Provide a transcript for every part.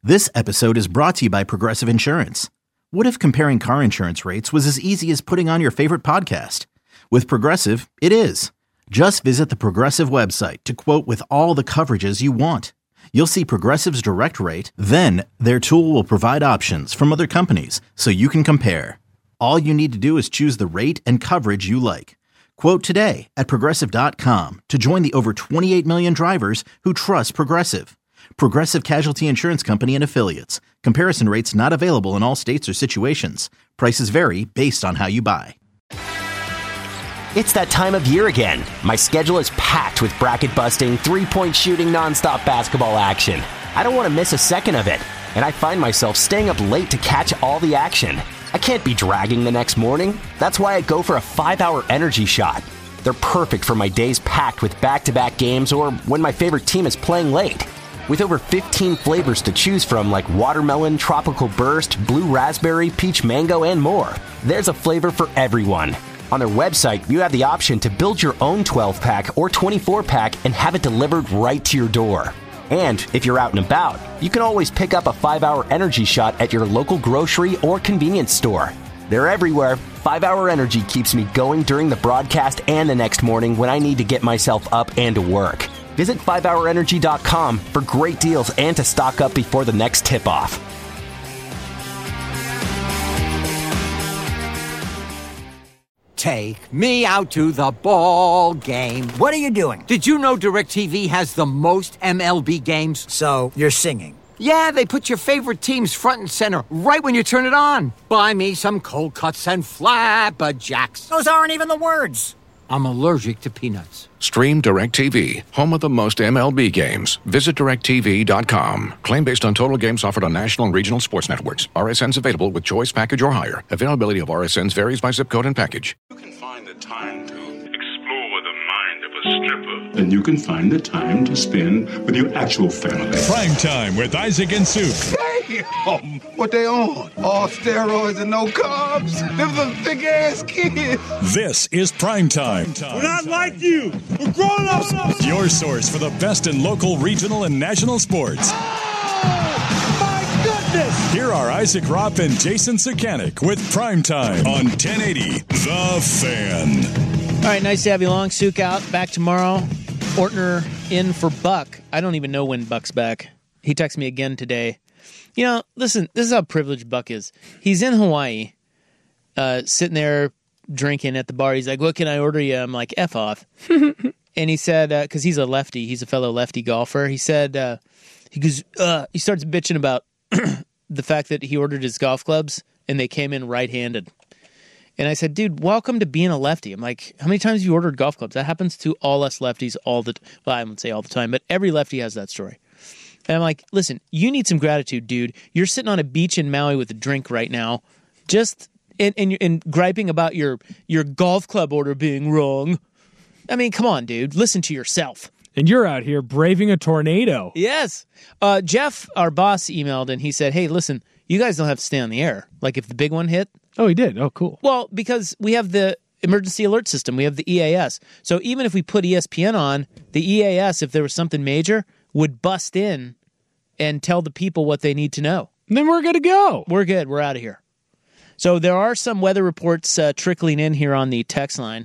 This episode is brought to you by Progressive Insurance. What if comparing car insurance rates was as easy as putting on your favorite podcast? With Progressive, it is. Just visit the Progressive website to quote with all the coverages you want. You'll see Progressive's direct rate, then their tool will provide options from other companies so you can compare. All you need to do is choose the rate and coverage you like. Quote today at Progressive.com to join the over 28 million drivers who trust Progressive. Progressive Casualty Insurance Company and Affiliates. Comparison rates not available in all states or situations. Prices vary based on how you buy. It's that time of year again. My schedule is packed with bracket-busting, three-point shooting, nonstop basketball action. I don't want to miss a second of it, and I find myself staying up late to catch all the action. I can't be dragging the next morning. That's why I go for a 5-hour energy shot. They're perfect for my days packed with back-to-back games or when my favorite team is playing late. With over 15 flavors to choose from like watermelon, tropical burst, blue raspberry, peach mango, and more, there's a flavor for everyone. On their website, you have the option to build your own 12-pack or 24-pack and have it delivered right to your door. And if you're out and about, you can always pick up a 5-hour energy shot at your local grocery or convenience store. They're everywhere. 5-hour energy keeps me going during the broadcast and the next morning when I need to get myself up and to work. Visit 5hourenergy.com for great deals and to stock up before the next tip-off. Take me out to the ball game. What are you doing? Did you know DirecTV has the most MLB games? So, you're singing. Yeah, they put your favorite teams front and center right when you turn it on. Buy me some cold cuts and flabberjacks. Those aren't even the words. I'm allergic to peanuts. Stream DirecTV, home of the most MLB games. Visit DirecTV.com. Claim based on total games offered on national and regional sports networks. RSNs available with choice package or higher. Availability of RSNs varies by zip code and package. You can find the time to explore the mind of a stripper. And you can find the time to spend with your actual family. Prime Time with Isaac and Suk. Damn! What they on? All steroids and no carbs? Them some thick-ass kids. This is Prime Time. We're not like you. We're grown ups. Your source for the best in local, regional, and national sports. Oh, my goodness. Here are Isaac Ropp and Jason Sakanik with Prime Time on 1080 The Fan. All right, nice to have you along. Suk out. Back tomorrow. Ortner in for Buck. I don't even know when Buck's back. He texted me again today. You know, listen, this is how privileged Buck is. He's in Hawaii, sitting there drinking at the bar. He's like, what can I order you? I'm like, F off. And he said, because he's a lefty, he's a fellow lefty golfer. He said, he starts bitching about the fact that he ordered his golf clubs and they came in right-handed. And I said, dude, welcome to being a lefty. I'm like, how many times have you ordered golf clubs? That happens to all us lefties well, I wouldn't say all the time, but every lefty has that story. And I'm like, listen, you need some gratitude, dude. You're sitting on a beach in Maui with a drink right now, just and griping about your golf club order being wrong. I mean, come on, dude. Listen to yourself. And you're out here braving a tornado. Yes. Jeff, our boss, emailed and he said, hey, listen, you guys don't have to stay on the air. Like if the big one hit. Oh, he did? Oh, cool. Well, because we have the emergency alert system. We have the EAS. So even if we put ESPN on, the EAS, if there was something major, would bust in and tell the people what they need to know. And then we're good to go. We're good. We're out of here. So there are some weather reports trickling in here on the text line.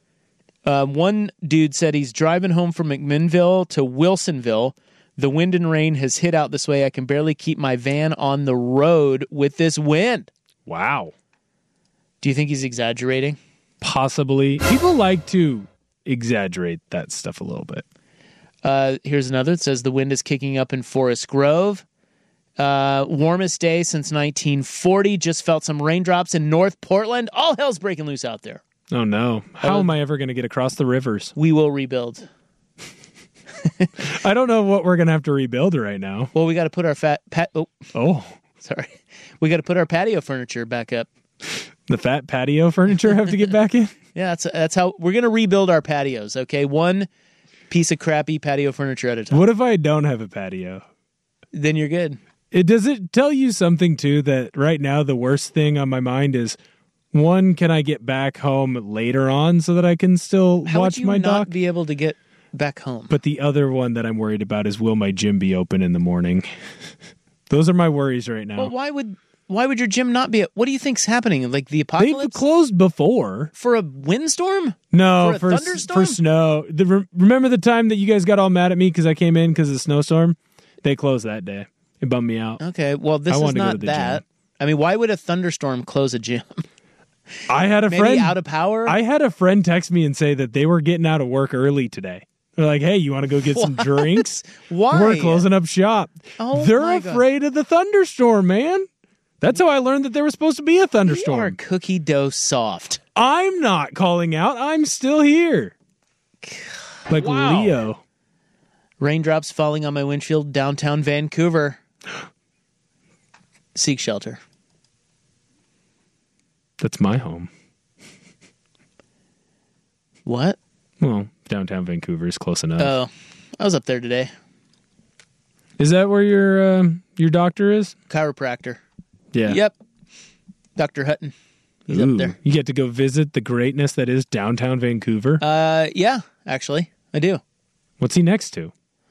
One dude said he's driving home from McMinnville to Wilsonville. The wind and rain has hit out this way. I can barely keep my van on the road with this wind. Wow. Do you think he's exaggerating? Possibly. People like to exaggerate that stuff a little bit. Here's another. It says the wind is kicking up in Forest Grove. Warmest day since 1940. Just felt some raindrops in North Portland. All hell's breaking loose out there. Oh, no. How am I ever going to get across the rivers? We will rebuild. I don't know what we're going to have to rebuild right now. Well, we got to put our sorry. We got to put our patio furniture back up. The fat patio furniture have to get back in? Yeah, that's how we're going to rebuild our patios, okay? One piece of crappy patio furniture at a time. What if I don't have a patio? Then you're good. Does it tell you something, too, that right now the worst thing on my mind is, one, can I get back home later on so that I can still watch my doc? How would you not be able to get back home? But the other one that I'm worried about is, will my gym be open in the morning? Those are my worries right now. Well, why would your gym not be? What do you think's happening? Like the apocalypse? They've closed before. For a windstorm? No, for a thunderstorm? For snow. Remember the time that you guys got all mad at me because I came in because of the snowstorm? They closed that day. It bummed me out. Okay, well, this is not that. Gym. I mean, why would a thunderstorm close a gym? I had a Maybe friend out of power. I had a friend text me and say that they were getting out of work early today. They're like, "Hey, you want to go get some drinks? Why? We're closing up shop." Oh, they're my afraid of the thunderstorm, man. That's how I learned that there was supposed to be a thunderstorm. You are cookie dough soft. I'm not calling out. I'm still here. Like Wow. Leo. Raindrops falling on my windshield, downtown Vancouver. Seek shelter. That's my home. What? Well, downtown Vancouver is close enough. Oh, I was up there today. Is that where your doctor is? Chiropractor. Yeah. Yep. Dr. Hutton. He's up there. You get to go visit the greatness that is downtown Vancouver? Yeah, actually, I do. What's he next to?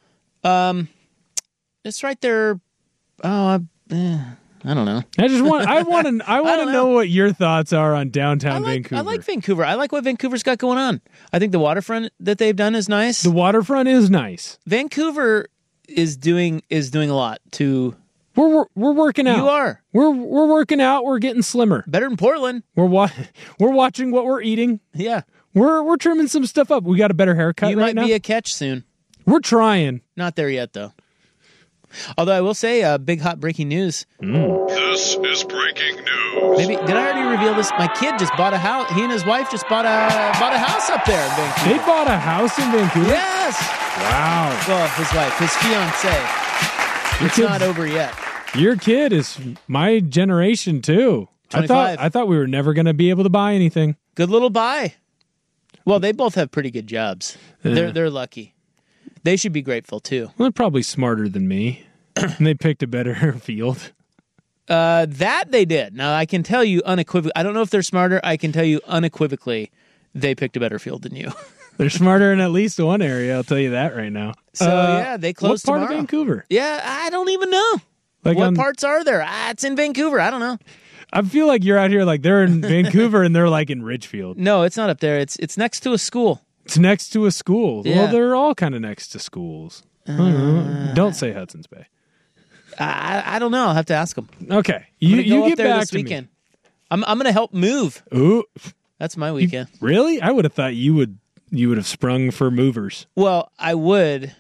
It's right there. Oh, I don't know. I want to know what your thoughts are on downtown Vancouver. I like Vancouver. I like what Vancouver's got going on. I think the waterfront that they've done is nice. The waterfront is nice. Vancouver is doing a lot to. We're working out. You are. We're working out. We're getting slimmer. Better than Portland. We're watching what we're eating. Yeah. We're trimming some stuff up. We got a better haircut You right now. might be a catch soon. We're trying. Not there yet, though. Although I will say, big hot breaking news. This is breaking news. Maybe did I already reveal this? My kid just bought a house. He and his wife just bought a house up there in Vancouver. They bought a house in Vancouver? Yes. Wow. Well, his wife, his fiancée. It's not over yet. Your kid is my generation too. 25. I thought we were never going to be able to buy anything. Good little buy. Well, they both have pretty good jobs. Yeah. They're lucky. They should be grateful too. Well, they're probably smarter than me. And they picked a better field. That they did. Now, I can tell you unequivocally, I don't know if they're smarter. I can tell you unequivocally they picked a better field than you. They're smarter in at least one area, I'll tell you that right now. So, yeah, they closed what part tomorrow. of Vancouver? Yeah, I don't even know. Like what parts are there? It's in Vancouver. I don't know. I feel like you're out here like they're in Vancouver and they're like in Ridgefield. No, it's not up there. It's next to a school. It's next to a school. Yeah. Well, they're all kind of next to schools. Don't say Hudson's Bay. I don't know. I'll have to ask them. Okay. You get up there back this to weekend. I'm going to help move. Ooh. That's my weekend. Really? I would have thought you would have sprung for movers. Well, I would.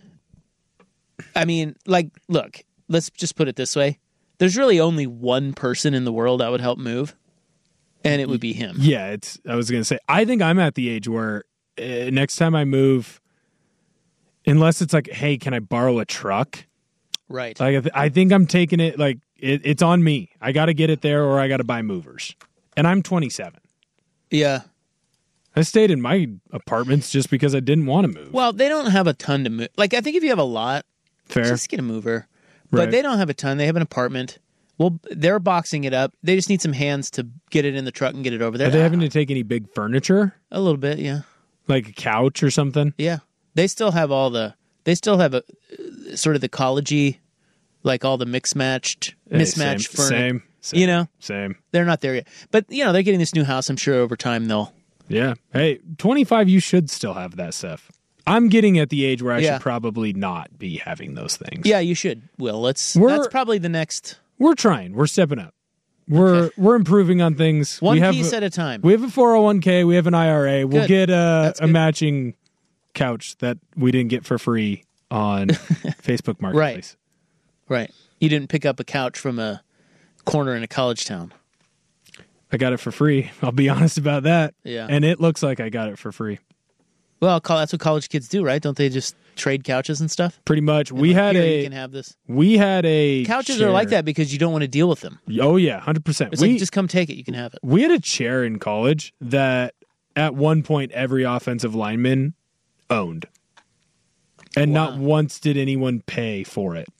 I mean, like, look, let's just put it this way. There's really only one person in the world I would help move, and it would be him. Yeah, I was going to say, I think I'm at the age where next time I move, unless it's like, hey, can I borrow a truck? Right. Like, I think I'm taking it, like, it's on me. I got to get it there or I got to buy movers. And I'm 27. Yeah. I stayed in my apartments just because I didn't want to move. Well, they don't have a ton to move. Like, I think if you have a lot, Fair. just get a mover. But Right. they don't have a ton. They have an apartment. Well, they're boxing it up. They just need some hands to get it in the truck and get it over there. Are they having to take any big furniture? A little bit, yeah. Like a couch or something? Yeah. They still have they still have a sort of the collegey, like all the mismatched furniture. Same. You know? Same. They're not there yet. But, you know, they're getting this new house. I'm sure over time they'll. Yeah. Hey, 25, you should still have that stuff. I'm getting at the age where I Yeah. should probably not be having those things. Yeah, you should. Will, that's probably the next. We're trying. We're stepping up. We're improving on things. One piece at a time. We have a 401k. We have an IRA. We'll Good. get a matching couch that we didn't get for free on Facebook Marketplace. Right. You didn't pick up a couch from a corner in a college town. I got it for free. I'll be honest about that. Yeah. And it looks like I got it for free. Well, that's what college kids do, right? Don't they just trade couches and stuff? Pretty much. You can have this. We had a couches chair. are like that because you don't want to deal with them. Oh yeah, 100%. It's like just come take it. You can have it. We had a chair in college that at one point every offensive lineman owned, and not once did anyone pay for it.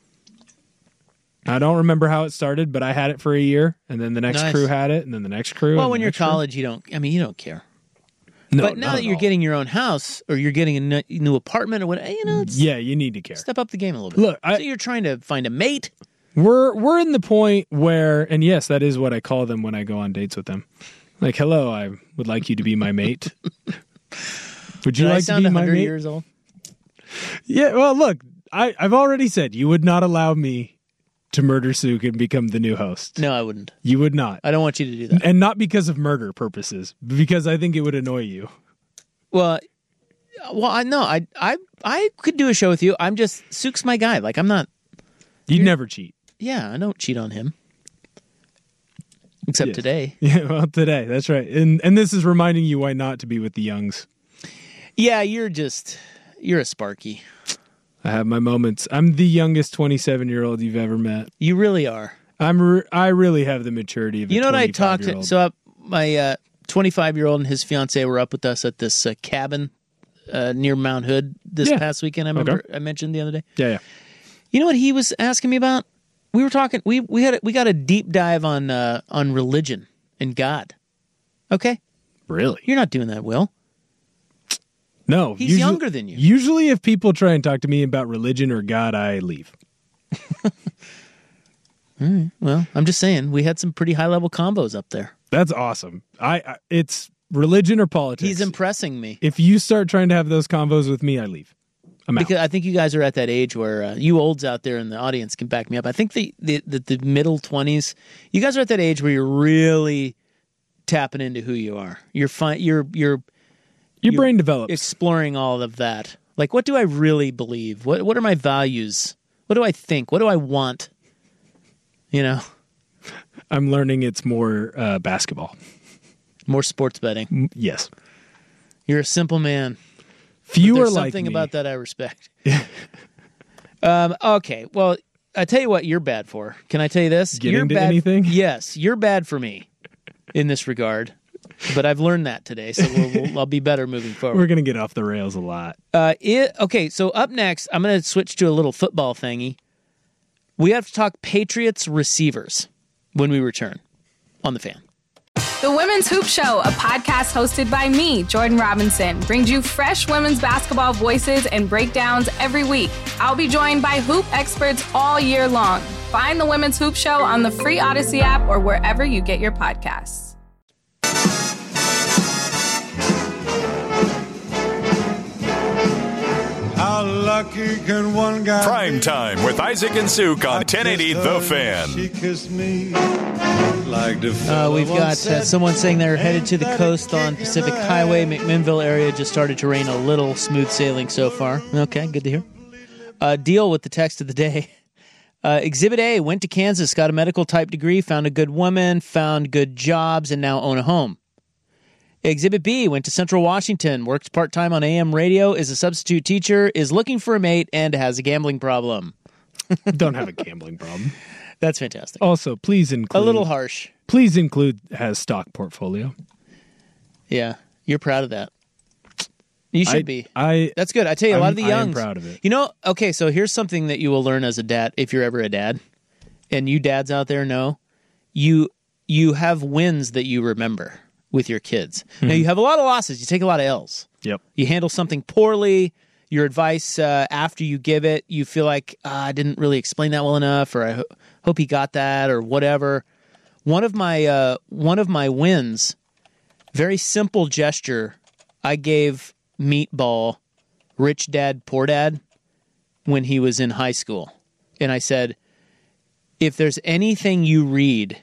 I don't remember how it started, but I had it for a year, and then the next crew had it, and then the next crew. Well, when you're college, you don't care. No, but now that you're getting your own house or you're getting a new apartment or whatever, yeah, you need to care. Step up the game a little bit. Look, so you're trying to find a mate. We're in the point where, and yes, that is what I call them when I go on dates with them. Like, hello, I would like you to be my mate. Would you like to be my mate? Years old? Yeah, well, look, I've already said you would not allow me to murder Souk and become the new host. No, I wouldn't. You would not. I don't want you to do that. And not because of murder purposes, because I think it would annoy you. Well, I could do a show with you. I'm just, Souk's my guy. Like, I'm not. You'd never cheat. Yeah, I don't cheat on him. Except today. Yeah, well, today. That's right. And this is reminding you why not to be with the Youngs. Yeah, you're a Sparky. I have my moments. I'm the youngest 27-year-old you've ever met. You really are. I really have the maturity of a 25-year-old. You know what I talked to? So my 25-year-old and his fiance were up with us at this cabin near Mount Hood this past weekend. I remember I mentioned the other day. Yeah. You know what he was asking me about? We were talking. We got a deep dive on religion and God. Okay. Really? You're not doing that, Will. No. He's younger than you. Usually if people try and talk to me about religion or God, I leave. All right. Well, I'm just saying, we had some pretty high-level combos up there. That's awesome. It's religion or politics. He's impressing me. If you start trying to have those combos with me, I leave. Because I think you guys are at that age where you olds out there in the audience can back me up. I think the middle 20s, you guys are at that age where you're really tapping into who you are. Your brain develops, exploring all of that. Like, what do I really believe? What are my values? What do I think? What do I want? You know, I'm learning it's more basketball, more sports betting. Yes, you're a simple man. Few are like me. There's something about that I respect. Okay, well, I tell you what you're bad for. Can I tell you this? Getting you're to bad, anything? Yes, you're bad for me in this regard. But I've learned that today, so I'll be better moving forward. We're going to get off the rails a lot. Okay, so up next, I'm going to switch to a little football thingy. We have to talk Patriots receivers when we return on The Fan. The Women's Hoop Show, a podcast hosted by me, Jordan Robinson, brings you fresh women's basketball voices and breakdowns every week. I'll be joined by hoop experts all year long. Find The Women's Hoop Show on the free Odyssey app or wherever you get your podcasts. How lucky can one guy Prime Time with Isaac and Souk on 1080 The Fan. She kissed me like the we've got someone saying they're headed to the coast on Pacific Highway. McMinnville area just started to rain a little. Smooth sailing so far. Okay, good to hear. Deal with the text of the day. Exhibit A, went to Kansas, got a medical type degree, found a good woman, found good jobs, and now own a home. Exhibit B, went to Central Washington, works part-time on AM radio, is a substitute teacher, is looking for a mate, and has a gambling problem. Don't have a gambling problem. That's fantastic. Also, please include... A little harsh. Please include has stock portfolio. Yeah, you're proud of that. You should be. That's good. I tell you, a lot of the youngs... I am proud of it. You know, okay, so here's something that you will learn as a dad, if you're ever a dad, and you dads out there know, you have wins that you remember with your kids. Now, you have a lot of losses. You take a lot of L's. Yep. You handle something poorly. Your advice after you give it, you feel like, I didn't really explain that well enough, or I hope he got that, or whatever. One of my wins, very simple gesture, I gave Meatball Rich Dad, Poor Dad when he was in high school. And I said, if there's anything you read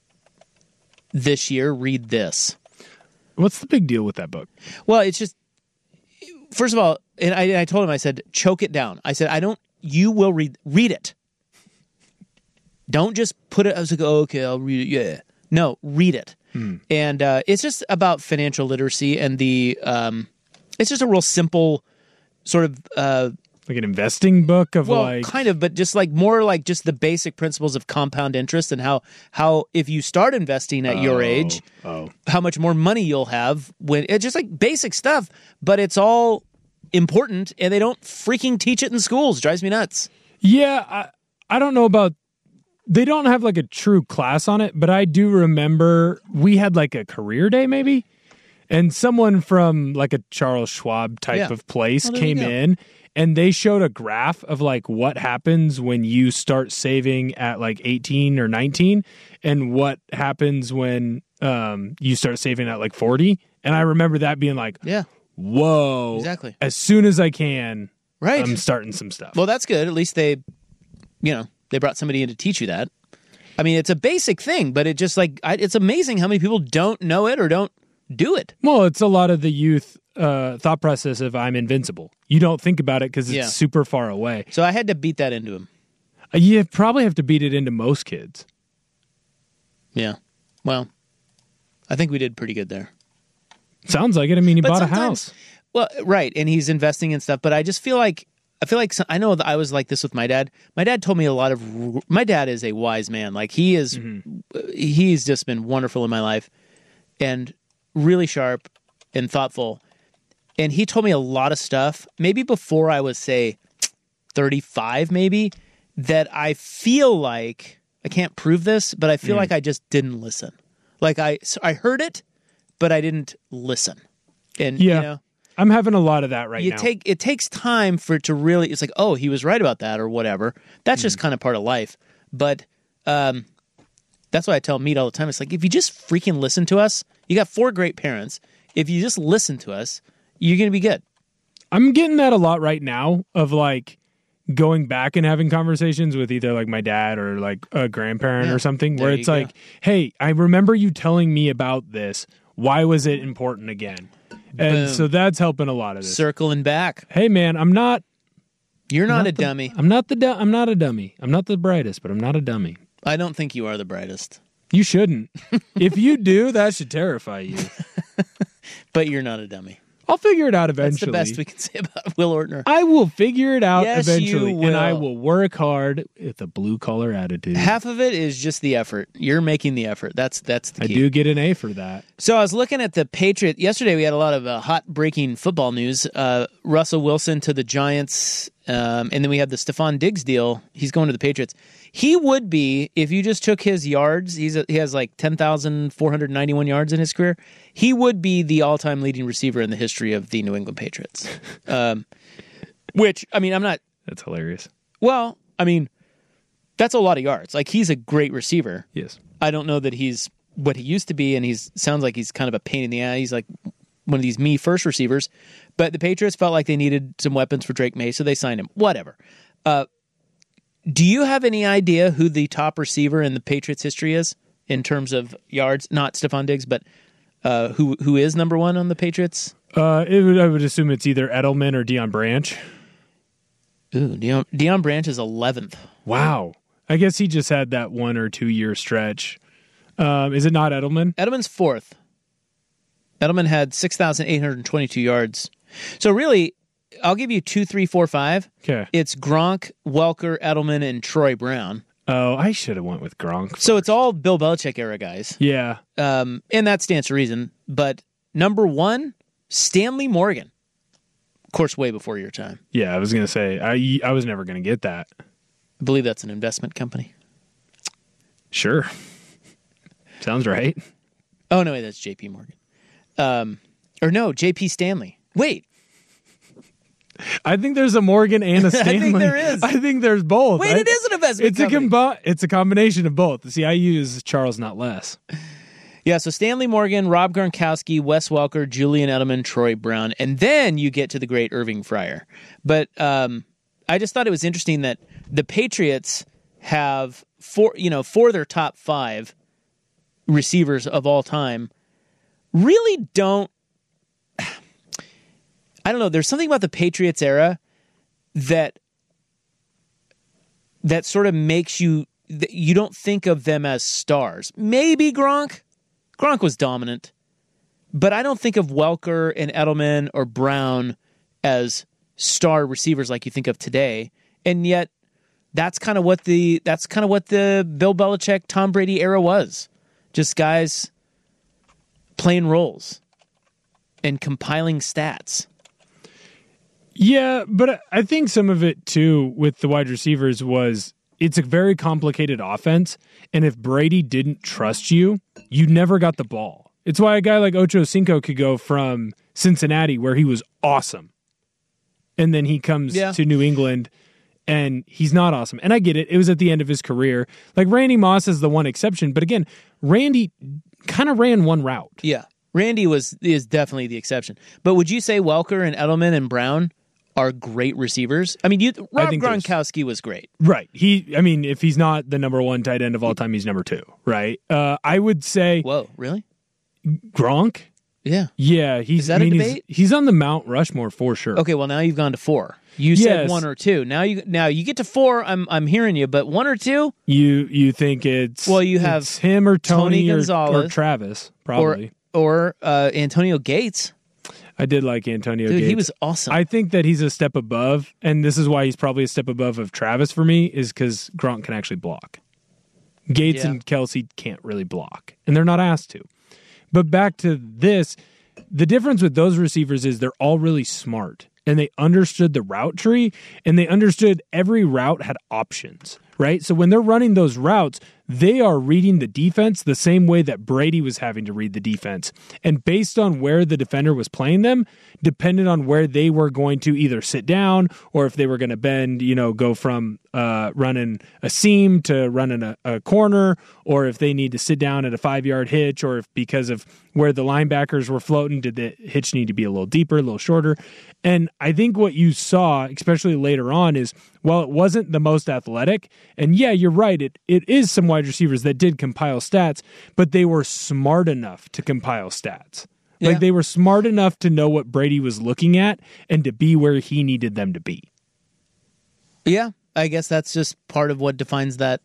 this year, read this. What's the big deal with that book? Well, it's just, first of all, and I told him, I said, choke it down. I said, you will read it. Don't just put it, I was like, oh, okay, I'll read it. Yeah. No, read it. And it's just about financial literacy and it's just a real simple sort of, like an investing book of kind of, but just like more like just the basic principles of compound interest and how if you start investing at your age, how much more money you'll have when it's just like basic stuff, but it's all important and they don't freaking teach it in schools. It drives me nuts. Yeah. I don't know about, they don't have like a true class on it, but I do remember we had like a career day maybe. And someone from like a Charles Schwab type of place came in and they showed a graph of like what happens when you start saving at like 18 or 19 and what happens when you start saving at like 40. And I remember that being like, whoa, exactly. As soon as I can, right, I'm starting some stuff. Well, that's good. At least they brought somebody in to teach you that. I mean, it's a basic thing, but it just it's amazing how many people don't know it or don't do it. Well, it's a lot of the youth thought process of I'm invincible. You don't think about it because it's super far away. So I had to beat that into him. You probably have to beat it into most kids. Yeah. Well, I think we did pretty good there. Sounds like it. I mean, he bought a house. Well, right, and he's investing in stuff, but I just feel like I know that I was like this with my dad. My dad told me a lot of. My dad is a wise man. Like he is, he's just been wonderful in my life, and really sharp and thoughtful. And he told me a lot of stuff. Maybe before I was say 35, maybe that I feel like I can't prove this, but I feel like I just didn't listen. Like I heard it, but I didn't listen. And you know. I'm having a lot of that right now. It takes time for it to really, it's like, oh, he was right about that or whatever. That's just kind of part of life. But that's why I tell Meat all the time. It's like, if you just freaking listen to us, you got 4 great parents. If you just listen to us, you're going to be good. I'm getting that a lot right now of like going back and having conversations with either like my dad or like a grandparent or something where it's like, hey, I remember you telling me about this. Why was it important again? And so that's helping a lot of this. Circling back. Hey man, You're not a dummy. I'm not a dummy. I'm not the brightest, but I'm not a dummy. I don't think you are the brightest. You shouldn't. If you do, that should terrify you. But you're not a dummy. I'll figure it out eventually. That's the best we can say about Will Ortner. I will figure it out Yes, eventually, you will. and I will work hard with a blue-collar attitude. Half of it is just the effort. You're making the effort. That's the key. I do get an A for that. So I was looking at the Patriots. Yesterday we had a lot of hot breaking football news. Russell Wilson to the Giants, and then we have the Stephon Diggs deal. He's going to the Patriots. He would be, if you just took his yards, he has like 10,491 yards in his career. He would be the all-time leading receiver in the history of the New England Patriots. Which, I mean, I'm not... That's hilarious. Well, I mean, that's a lot of yards. Like, he's a great receiver. Yes. I don't know that he's what he used to be, and sounds like he's kind of a pain in the ass. He's like one of these me-first receivers. But the Patriots felt like they needed some weapons for Drake May, so they signed him. Whatever. Do you have any idea who the top receiver in the Patriots' history is in terms of yards? Not Stephon Diggs, but who is number one on the Patriots? I would assume it's either Edelman or Deion Branch. Ooh, Deion Branch is 11th. Wow. I guess he just had that 1 or 2 year stretch. Is it not Edelman? Edelman's 4th. Edelman had 6,822 yards. So really, I'll give you 2, 3, 4, 5. Okay. It's Gronk, Welker, Edelman, and Troy Brown. Oh, I should have went with Gronk first. So it's all Bill Belichick era guys. Yeah. And that stands to reason. But number 1, Stanley Morgan. Of course, way before your time. Yeah, I was going to say, I was never going to get that. I believe that's an investment company. Sure. Sounds right. Oh, no, wait, that's J.P. Morgan. Or no, J.P. Stanley. Wait. I think there's a Morgan and a Stanley. I think there is. I think there's both. Wait, it is an investment company. It's a combination of both. See, I use Charles, not Les. Yeah, so Stanley Morgan, Rob Gronkowski, Wes Welker, Julian Edelman, Troy Brown, and then you get to the great Irving Fryer. But I just thought it was interesting that the Patriots have for their top 5 receivers of all time really don't. I don't know. There's something about the Patriots era that sort of makes you don't think of them as stars. Maybe Gronk. Gronk was dominant, but I don't think of Welker and Edelman or Brown as star receivers like you think of today. And yet, that's kind of what the Bill Belichick, Tom Brady era was. Just guys playing roles and compiling stats. Yeah, but I think some of it, too, with the wide receivers was it's a very complicated offense, and if Brady didn't trust you, you never got the ball. It's why a guy like Ocho Cinco could go from Cincinnati, where he was awesome, and then he comes to New England and he's not awesome. And I get it. It was at the end of his career. Like Randy Moss is the one exception, but again, Randy kind of ran one route. Yeah. Randy is definitely the exception. But would you say Welker and Edelman and Brown are great receivers? I mean, Rob Gronkowski was great. Right. If he's not the number one tight end of all time, he's number two, right? I would say... Whoa, really? Gronk? Yeah. Yeah. Is that a debate? He's on the Mount Rushmore for sure. Okay, well, now you've gone to 4. You said 1 or 2. Now you get to 4, I'm hearing you, but 1 or 2? You think it's... Well, you have him or Tony Gonzalez or Travis, probably. Or Antonio Gates. I did like Antonio Gates. Gates. He was awesome. I think that he's a step above, and this is why he's probably a step above of Travis for me, is because Gronk can actually block. Gates and Kelsey can't really block, and they're not asked to. But back to this, the difference with those receivers is they're all really smart, and they understood the route tree, and they understood every route had options, right? So when they're running those routes, they are reading the defense the same way that Brady was having to read the defense. And based on where the defender was playing them, depended on where they were going to either sit down or if they were going to bend, go from running a seam to running a corner, or if they need to sit down at a 5-yard hitch, or if because of where the linebackers were floating, did the hitch need to be a little deeper, a little shorter. And I think what you saw, especially later on, is while it wasn't the most athletic, and yeah, you're right, it is some wide receivers that did compile stats, but they were smart enough to compile stats. Like they were smart enough to know what Brady was looking at and to be where he needed them to be. Yeah, I guess that's just part of what defines that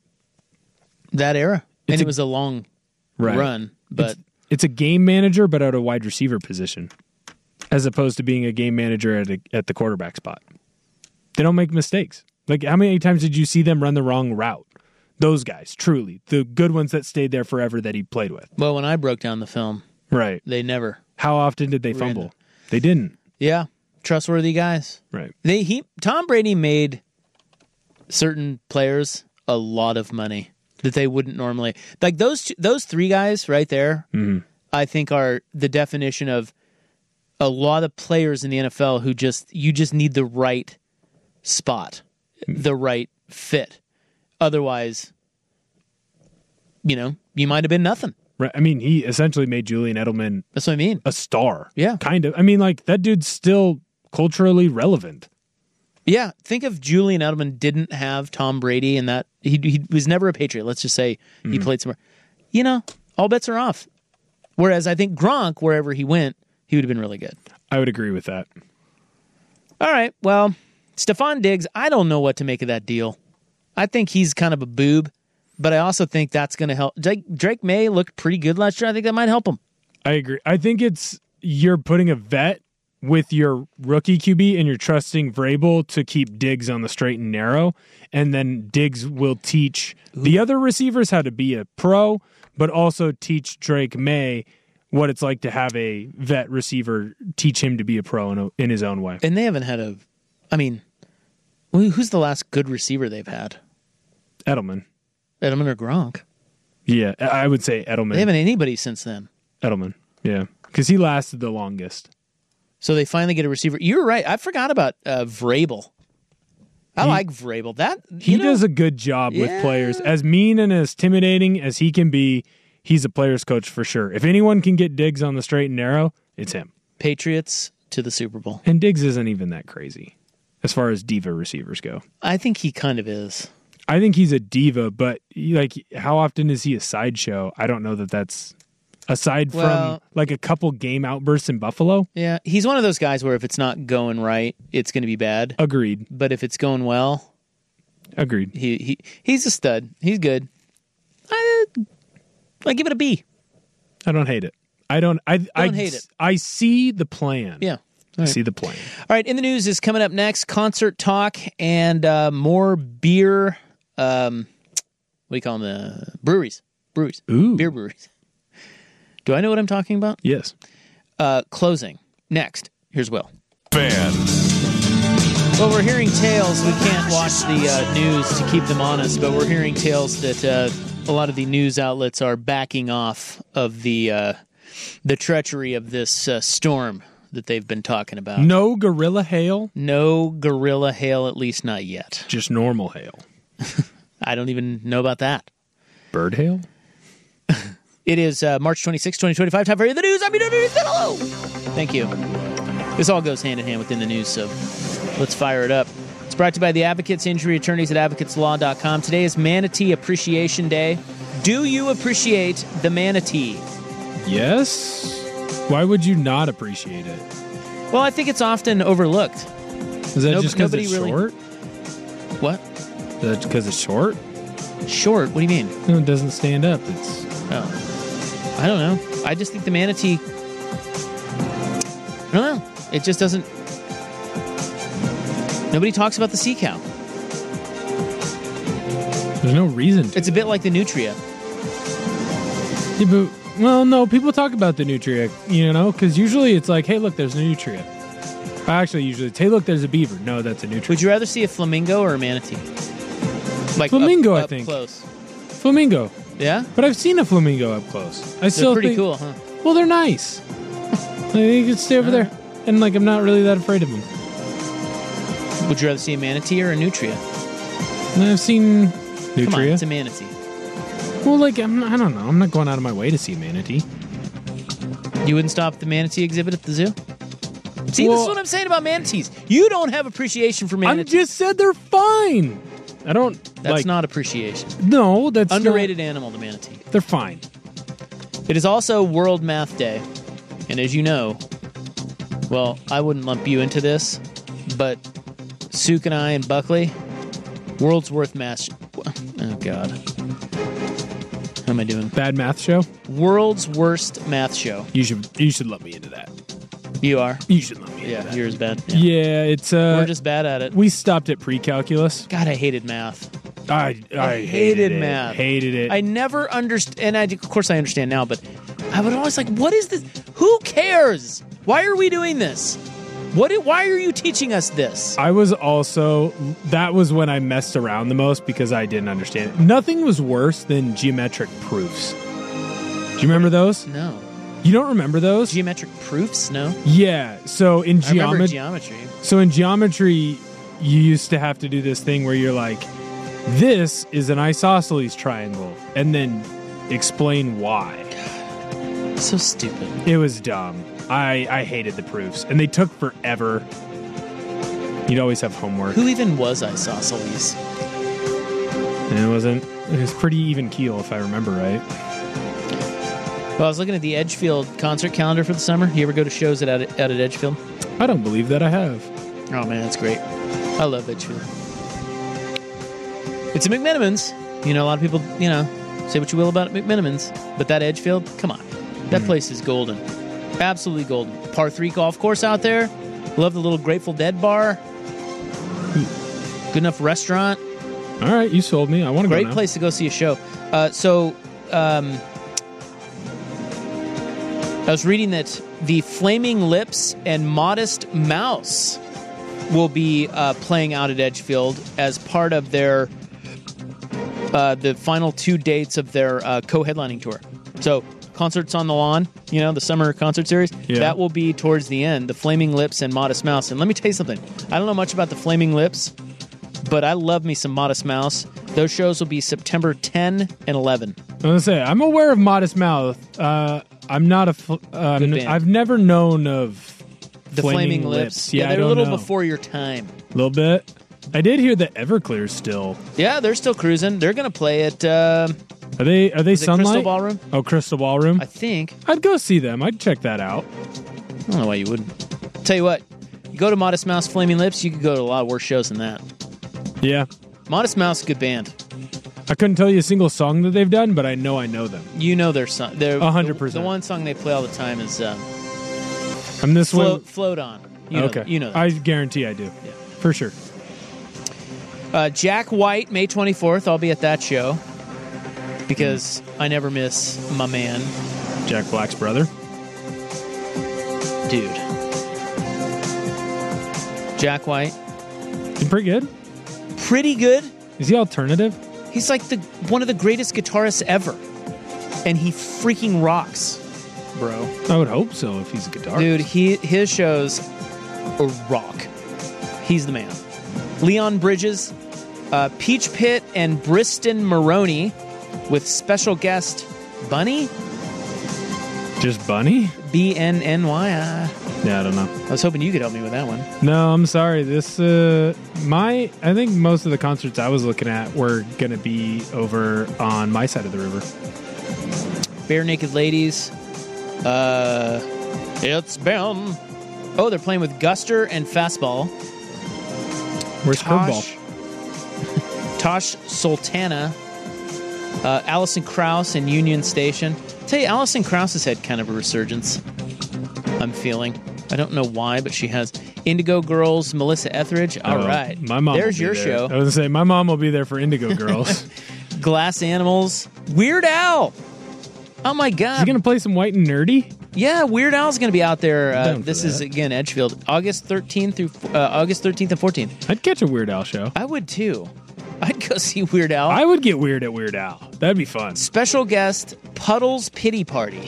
era. And it was a long run, but it's a game manager, but at a wide receiver position, as opposed to being a game manager at the quarterback spot. They don't make mistakes. Like, how many times did you see them run the wrong route? Those guys, truly. The good ones that stayed there forever that he played with. Well, when I broke down the film, right, they never. How often did they fumble? They didn't. Yeah, trustworthy guys. Right. Tom Brady made certain players a lot of money that they wouldn't normally. Like those 3 guys right there, I think are the definition of a lot of players in the NFL who you just need the right spot, the right fit. Otherwise, you might have been nothing. Right. I mean, he essentially made Julian Edelman. That's what I mean. A star. Yeah. Kind of. I mean, like, that dude's still culturally relevant. Yeah. Think if Julian Edelman didn't have Tom Brady and that he was never a Patriot. Let's just say he played somewhere. All bets are off. Whereas I think Gronk, wherever he went, he would have been really good. I would agree with that. All right. Well, Stephon Diggs, I don't know what to make of that deal. I think he's kind of a boob. But I also think that's going to help. Drake May looked pretty good last year. I think that might help him. I agree. I think you're putting a vet with your rookie QB and you're trusting Vrabel to keep Diggs on the straight and narrow. And then Diggs will teach the other receivers how to be a pro, but also teach Drake May what it's like to have a vet receiver teach him to be a pro in his own way. And they haven't had who's the last good receiver they've had? Edelman or Gronk? Yeah, I would say Edelman. They haven't anybody since then. Edelman, yeah, because he lasted the longest. So they finally get a receiver. You're right. I forgot about Vrabel. I like Vrabel. He does a good job with players. As mean and as intimidating as he can be, he's a player's coach for sure. If anyone can get Diggs on the straight and narrow, it's him. Patriots to the Super Bowl. And Diggs isn't even that crazy as far as diva receivers go. I think he kind of is. I think he's a diva, but how often is he a sideshow? I don't know that that's aside from a couple game outbursts in Buffalo. Yeah, he's one of those guys where if it's not going right, it's going to be bad. Agreed. But if it's going well, agreed. He's a stud. He's good. I give it a B. I don't hate it. I don't hate it. I see the plan. Yeah. I see the plan. All right, in the news is coming up next, concert talk and more beer. What do you call them? Breweries. Ooh. Beer breweries. Do I know what I'm talking about? Yes. Closing. Next. Here's Will. Fan. Well, we're hearing tales. We can't watch the news to keep them honest, but we're hearing tales that a lot of the news outlets are backing off of the treachery of this storm that they've been talking about. No gorilla hail? No gorilla hail, at least not yet. Just normal hail. I don't even know about that. Bird hail? It is March 26, 2025. Time for the news. I'm your news. Hello. Thank you. This all goes hand in hand within the news, so let's fire it up. It's brought to you by the Advocates, injury attorneys at advocateslaw.com. Today is Manatee Appreciation Day. Do you appreciate the manatee? Yes. Why would you not appreciate it? Well, I think it's often overlooked. Is that just because it's short? What? Is that because it's short? Short? What do you mean? No, it doesn't stand up. It's... Oh. I don't know. I just think the manatee... I don't know. It just doesn't... Nobody talks about the sea cow. There's no reason to. It's a bit like the nutria. Yeah, but... Well, no, people talk about the nutria, because usually it's like, hey, look, there's a nutria. Actually, usually it's, hey, look, there's a beaver. No, that's a nutria. Would you rather see a flamingo or a manatee? Like flamingo, up I think. Close. Flamingo. Yeah? But I've seen a flamingo up close. They're pretty cool, huh? Well, they're nice. You can stay over there. And, I'm not really that afraid of them. Would you rather see a manatee or a nutria? I've seen nutria. Come on, it's a manatee. Well, I don't know. I'm not going out of my way to see a manatee. You wouldn't stop at the manatee exhibit at the zoo? See, this is what I'm saying about manatees. You don't have appreciation for manatees. I just said they're fine. I don't... That's not appreciation. No, that's underrated animal, the manatee. They're fine. It is also World Math Day. And as you know, well, I wouldn't lump you into this, but Suk and I and Buckley, world's worst math... Oh, God. How am I doing? Bad math show? World's worst math show. You should let me into that. You are? You should let me into that. Yeah, yours bad. Yeah, it's... We're just bad at it. We stopped at pre-calculus. God, I hated math. I hated math. Hated it. I never understand, and of course I understand now, but I would always what is this? Who cares? Why are we doing this? Why are you teaching us this? I was also, that was when I messed around the most because I didn't understand it. Nothing was worse than geometric proofs. Do you remember those? No. You don't remember those? Geometric proofs? No. Yeah. So in geometry. So in geometry, you used to have to do this thing where you're like, this is an isosceles triangle, and then explain why. So stupid. It was dumb. I hated the proofs, and they took forever. You'd always have homework. Who even was isosceles? And it was pretty even keel, if I remember right. Well, I was looking at the Edgefield concert calendar for the summer. You ever go to shows out at Edgefield? I don't believe that I have. Oh, man, that's great. I love Edgefield. It's a McMenamins. A lot of people, say what you will about McMenamins, but that Edgefield, come on. That place is golden. Absolutely golden. Par 3 golf course out there. Love the little Grateful Dead bar. Good enough restaurant. All right, you sold me. I want to go now. Great place to go see a show. I was reading that the Flaming Lips and Modest Mouse will be playing out at Edgefield as part of their the final 2 dates of their co-headlining tour. So Concerts on the Lawn, the summer concert series, that will be towards the end, the Flaming Lips and Modest Mouse. And let me tell you something. I don't know much about the Flaming Lips, but I love me some Modest Mouse. Those shows will be September 10 and 11. I was going to say, I'm aware of Modest Mouth. I'm not I've never known of the Flaming Lips. Yeah, they're a little before your time. A little bit. I did hear that Everclear's still. Yeah, they're still cruising. They're going to play at... Are they Sunlight? Crystal Ballroom? Oh, Crystal Ballroom? I think. I'd go see them. I'd check that out. I don't know why you wouldn't. Tell you what, you go to Modest Mouse Flaming Lips, you could go to a lot of worse shows than that. Yeah. Modest Mouse, good band. I couldn't tell you a single song that they've done, but I know them. You know their song. 100%. The one song they play all the time is Float On. You know that. I guarantee I do. Yeah. For sure. Jack White, May 24th. I'll be at that show because I never miss my man. Jack Black's brother? Dude. Jack White. He's pretty good. Pretty good. Is he alternative? He's like one of the greatest guitarists ever. And he freaking rocks. bro. I would hope so if he's a guitarist. Dude, his shows rock. He's the man. Leon Bridges, Peach Pit, and Briston Maroney with special guest Bunny? Just Bunny? B-N-N-Y-I. Yeah, I don't know. I was hoping you could help me with that one. No, I'm sorry. This, I think most of the concerts I was looking at were going to be over on my side of the river. Bare Naked Ladies. It's been... Oh, they're playing with Guster and Fastball. Where's Curveball? Tosh Sultana. Alison Krauss and Union Station. I'll tell you, Alison Krauss has had kind of a resurgence. I'm feeling. I don't know why, but she has. Indigo Girls, Melissa Etheridge. All right. My mom There's will be your there. show. I was going to say, my mom will be there for Indigo Girls. Glass Animals. Weird Al. Oh, my God. Is he going to play some White and Nerdy? Yeah, Weird Al's going to be out there. This is, again, Edgefield. August 13th and 14th. I'd catch a Weird Al show. I would, too. I'd go see Weird Al. I would get weird at Weird Al. That'd be fun. Special guest, Puddles Pity Party.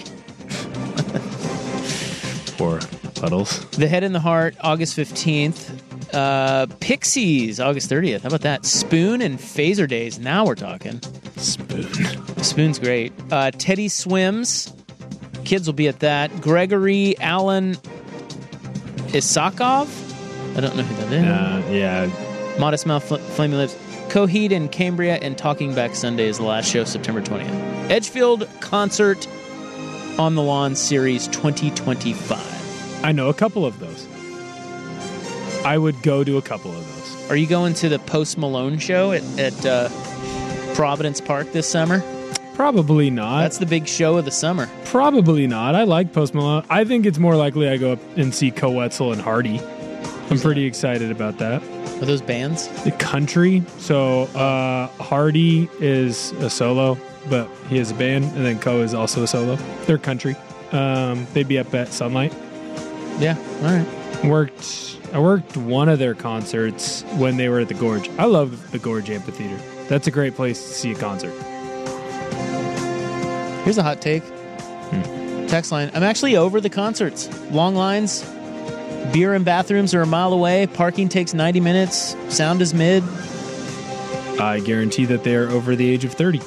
Poor Puddles. The Head and the Heart, August 15th. Pixies, August 30th. How about that? Spoon and Phaser Days. Now we're talking. Spoon's great. Teddy Swims. Kids will be at that. Gregory Allen Isakov. I don't know who that is. Yeah. Modest Mouth, Flaming Lips. Coheed and Cambria and Talking Back Sunday is the last show, September 20th. Edgefield Concert on the Lawn Series 2025. I know a couple of those. I would go to a couple of those. Are you going to the Post Malone show at Providence Park this summer? Probably not. That's the big show of the summer. Probably not. I like Post Malone. I think it's more likely I go up and see Coetzel and Hardy. I'm pretty excited about that. Are those bands? The country. So Hardy is a solo, but he has a band, and then Co is also a solo. They're country. They'd be up at Sunlight. Yeah, all right. I worked one of their concerts when they were at the Gorge. I love the Gorge Amphitheater. That's a great place to see a concert. Here's a hot take. Text line. I'm actually over the concerts. Long lines. Beer and bathrooms are a mile away. Parking takes 90 minutes. Sound is mid. I guarantee that they are over the age of 30.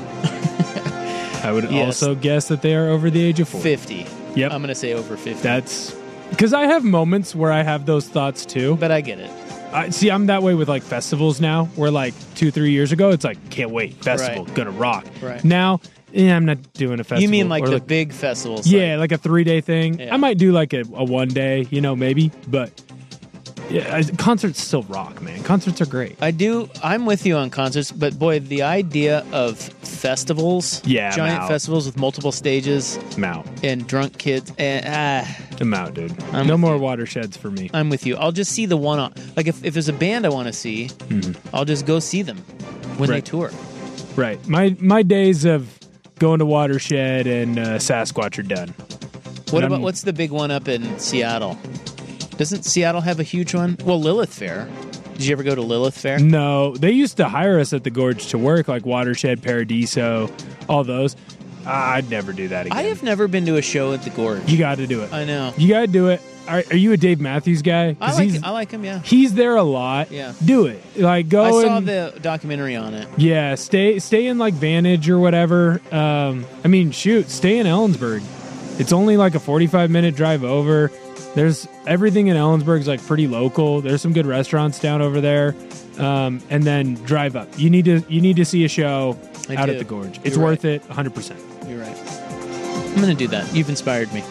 I would also guess that they are over the age of 40. 50. Yep. I'm going to say over 50. That's because I have moments where I have those thoughts too. But I get it. I'm that way with like festivals now, where like 2-3 years ago, it's like, can't wait. Festival, gonna rock. Right. Now, I'm not doing a festival. You mean like the big festivals? Yeah, like a 3-day thing. Yeah. I might do like a 1 day, maybe. But yeah, concerts still rock, man. Concerts are great. I'm with you on concerts, but boy, the idea of festivals, giant festivals with multiple stages, I'm out. And drunk kids, I'm out, dude. No more watersheds for me. I'm with you. I'll just see the one. Like if there's a band I want to see, I'll just go see them when they tour. Right. My days of going to Watershed and Sasquatch are done. What's the big one up in Seattle? Doesn't Seattle have a huge one? Well, Lilith Fair. Did you ever go to Lilith Fair? No. They used to hire us at the Gorge to work, like Watershed, Paradiso, all those. I'd never do that again. I have never been to a show at the Gorge. You got to do it. I know. You got to do it. Are you a Dave Matthews guy? I like him, yeah. He's there a lot. Yeah. Do it. Like, go I saw the documentary on it. Yeah, stay in, like, Vantage or whatever. Stay in Ellensburg. It's only, like, a 45-minute drive over. There's everything in Ellensburg's, like, pretty local. There's some good restaurants down over there. And then drive up. You need to see a show out at the Gorge. It's worth it 100%. You're right. I'm going to do that. You've inspired me.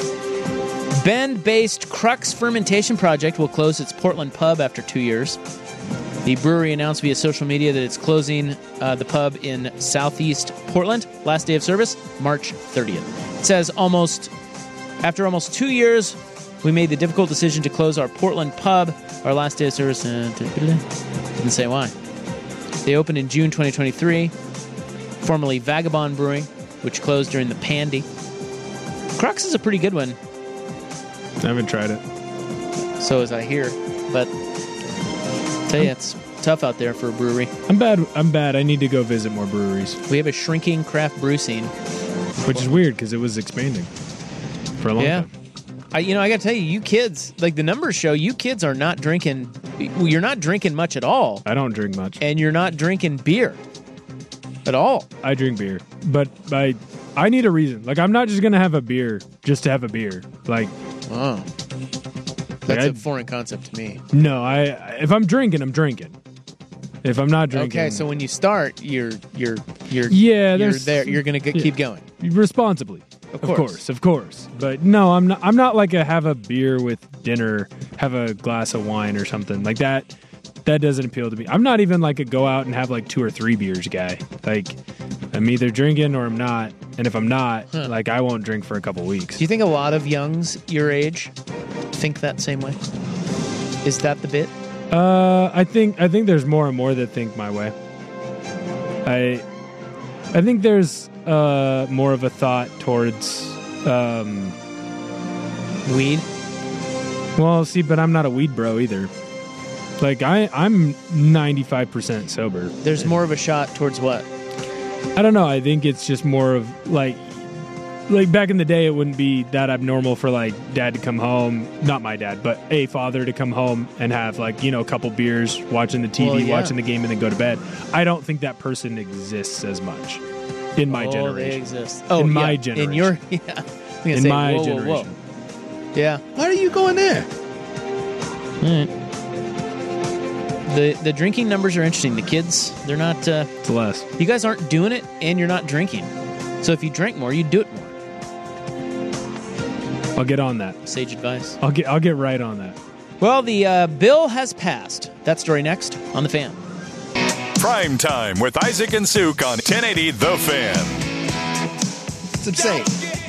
Bend-based Crux Fermentation Project will close its Portland pub after 2 years. The brewery announced via social media that it's closing the pub in southeast Portland. Last day of service, March 30th. It says after almost 2 years, we made the difficult decision to close our Portland pub. Our last day of service didn't say why. They opened in June 2023, formerly Vagabond Brewing, which closed during the Pandy. Crux is a pretty good one. I haven't tried it. So as I hear, but tell you, it's tough out there for a brewery. I'm bad. I need to go visit more breweries. We have a shrinking craft brew scene. Which is weird because it was expanding. for a long time. I got to tell you, you kids, like the numbers show, you kids are not drinking. You're not drinking much at all. I don't drink much. And you're not drinking beer at all. I drink beer, but I need a reason. Like, I'm not just going to have a beer just to have a beer. Like, oh. That's a foreign concept to me. No, if I'm drinking, I'm drinking. If I'm not drinking, okay. So when you start, you're there. You're gonna keep going responsibly, of course. But no, I'm not like have a beer with dinner, have a glass of wine or something like that. That doesn't appeal to me. I'm not even like a go out and have like 2 or 3 beers guy. Like, I'm either drinking or I'm not. And if I'm not, like, I won't drink for a couple weeks. Do you think a lot of youngs your age think that same way? Is that the bit? I think there's more and more that think my way. I think there's more of a thought towards weed. Well, see, but I'm not a weed bro either. Like, I'm 95% sober. There's more of a shot towards what? I don't know. I think it's just more of like back in the day, it wouldn't be that abnormal for like dad to come home, not my dad, but a father to come home and have like, a couple beers, watching the TV, watching the game, and then go to bed. I don't think that person exists as much in my generation. They exist. In my generation. In your, in my generation. Whoa. Yeah. Why are you going there? All right. The drinking numbers are interesting. The kids, they're not... it's less. You guys aren't doing it, and you're not drinking. So if you drink more, you do it more. I'll get on that. Sage advice. I'll get right on that. Well, the bill has passed. That story next on The Fan. Prime Time with Isaac and Suk on 1080 The Fan. It's insane.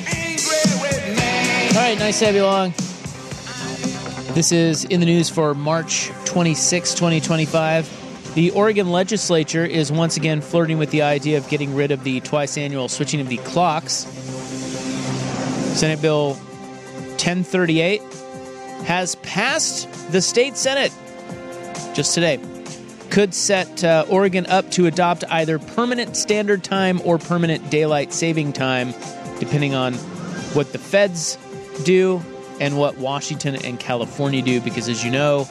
All right, nice to have you along. This is in the news for March 26, 2025. The Oregon legislature is once again flirting with the idea of getting rid of the twice-annual switching of the clocks. Senate Bill 1038 has passed the state Senate just today. Could set Oregon up to adopt either permanent standard time or permanent daylight saving time, depending on what the feds do and what Washington and California do, because as you know,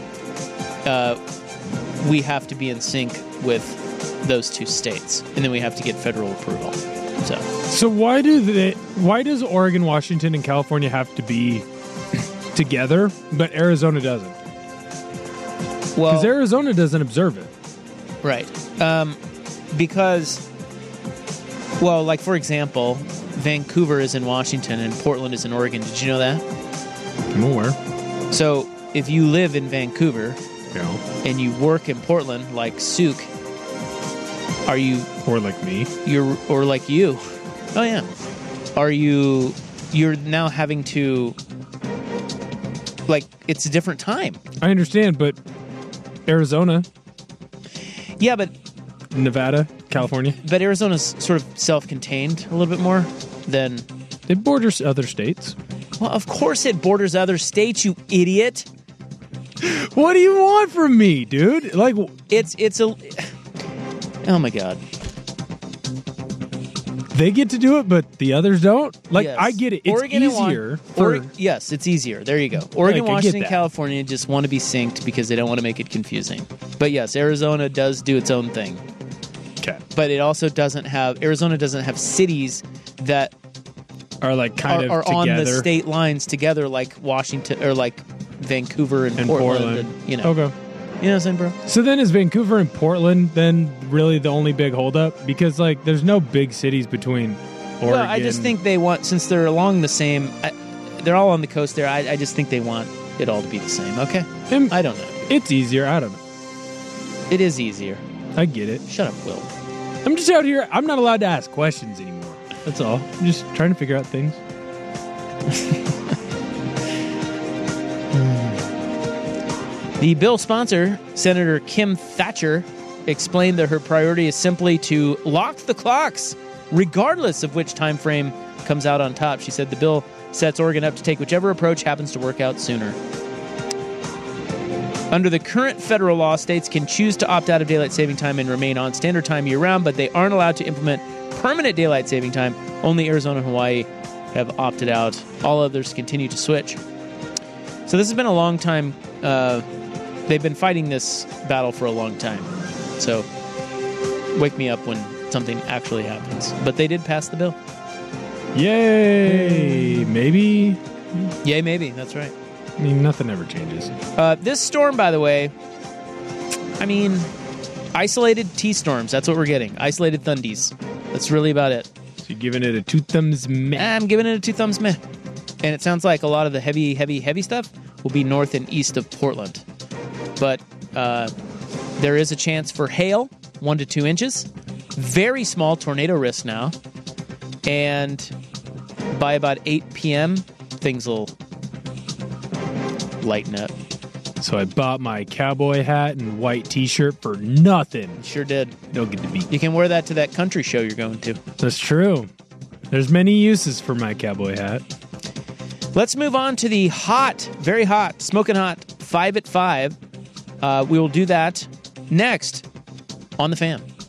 we have to be in sync with those two states, and then we have to get federal approval. So why does Oregon, Washington, and California have to be together, but Arizona doesn't? Well, because Arizona doesn't observe it. Right. Because, well, like, for example, Vancouver is in Washington and Portland is in Oregon. Did you know that? I'm aware. So if you live in Vancouver and you work in Portland, like Suk, are you... Or like me. Or like you. Oh, yeah. You're now having to... Like, it's a different time. I understand, but Arizona... Yeah, but... Nevada, California. But Arizona's sort of self-contained a little bit more than... It borders other states. Well, of course it borders other states, you idiot. What do you want from me, dude? Like, it's a... Oh, my God. They get to do it, but the others don't? Like, yes. I get it. It's Oregon easier. Yes, it's easier. There you go. Oregon, like, Washington, California just want to be synced because they don't want to make it confusing. But yes, Arizona does do its own thing. Okay. But it also doesn't have... Arizona doesn't have cities that... Are like kind of together. On the state lines together, like Washington or like Vancouver and Portland. And, you know. Okay. You know what I'm saying, bro? So then is Vancouver and Portland then really the only big holdup? Because like there's no big cities between Oregon. Well, I just think they want, since they're along the same, they're all on the coast there, I just think they want it all to be the same, okay? I don't know. It's easier. I don't know. It is easier. I get it. Shut up, Will. I'm just out here. I'm not allowed to ask questions anymore. That's all. I'm just trying to figure out things. The bill sponsor, Senator Kim Thatcher, explained that her priority is simply to lock the clocks, regardless of which time frame comes out on top. She said the bill sets Oregon up to take whichever approach happens to work out sooner. Under the current federal law, states can choose to opt out of daylight saving time and remain on standard time year-round, but they aren't allowed to implement permanent daylight saving time. Only Arizona and Hawaii have opted out. All others continue to switch. So this has been a long time. They've been fighting this battle for a long time. So wake me up when something actually happens. But they did pass the bill. Yay! Maybe. Yay, maybe. That's right. I mean, nothing ever changes. This storm, by the way, I mean, isolated T-storms. That's what we're getting. Isolated thundies. That's really about it. So you're giving it a 2 thumbs meh? I'm giving it a 2 thumbs meh. And it sounds like a lot of the heavy stuff will be north and east of Portland. But there is a chance for hail, 1 to 2 inches. Very small tornado risk now. And by about 8 p.m., things will lighten up. So I bought my cowboy hat and white T-shirt for nothing. Sure did. Don't get to beat. You can wear that to that country show you're going to. That's true. There's many uses for my cowboy hat. Let's move on to the hot, very hot, smoking hot 5 at 5. We will do that next on The Fan.